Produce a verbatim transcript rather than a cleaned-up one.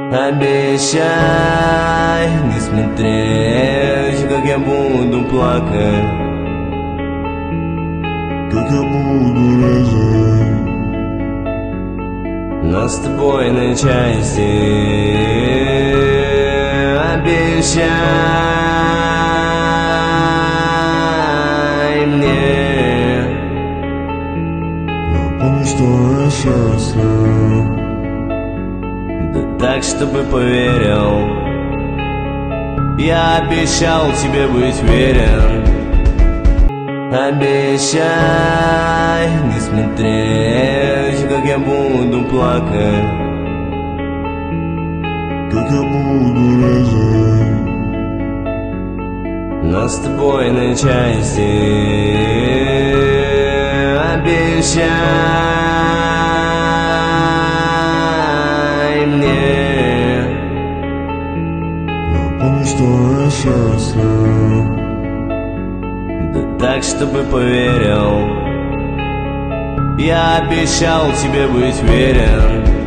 Обещай не смотреть, как я буду плакать, как я буду резать нас с тобой на части. Обещай мне. Я помню, что я счастлив, Да так, чтобы поверил. Я обещал тебе быть верен. Обещай не смотреть, как я буду плакать, как я буду резать нас с тобой на части. Обещай мне. Я помню, что я счастлив, Да так, чтобы поверил. Я обещал тебе быть верен.